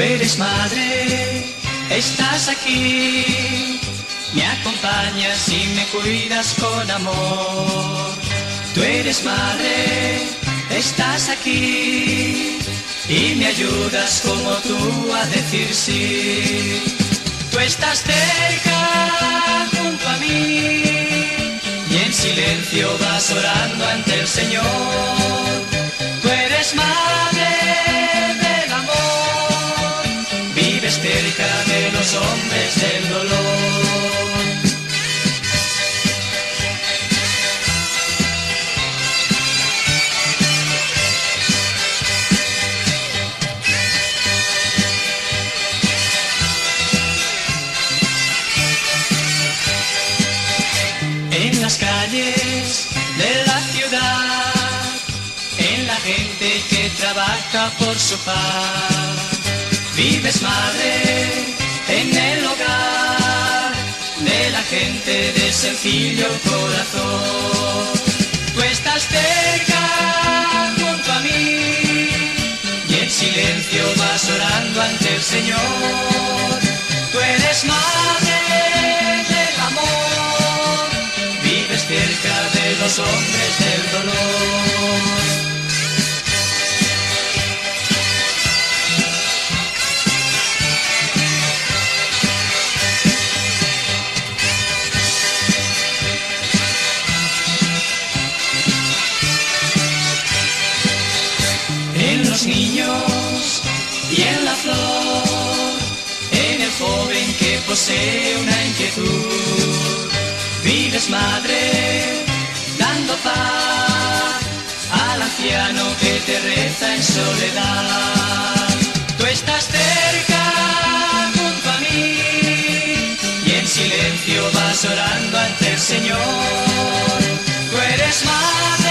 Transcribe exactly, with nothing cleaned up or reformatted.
eres madre, estás aquí, me acompañas y me cuidas con amor. Tú eres madre, estás aquí y me ayudas como tú a decir sí. Tú estás cerca junto a mí y en silencio vas orando ante el Señor. Tú eres madre del amor, vives cerca de los hombres del dolor. En las calles de la ciudad, en la gente que trabaja por su paz, vives madre en el hogar de la gente de sencillo corazón. Tú estás cerca junto a mí y en silencio vas orando ante el Señor. Tú eres madre del amor, vives cerca de los hombres del dolor. En los niños y en la flor, en el joven que posee una inquietud, vives madre dando paz al anciano que te reza en soledad. Tú estás cerca junto a mí y en silencio vas orando ante el Señor. Tú eres madre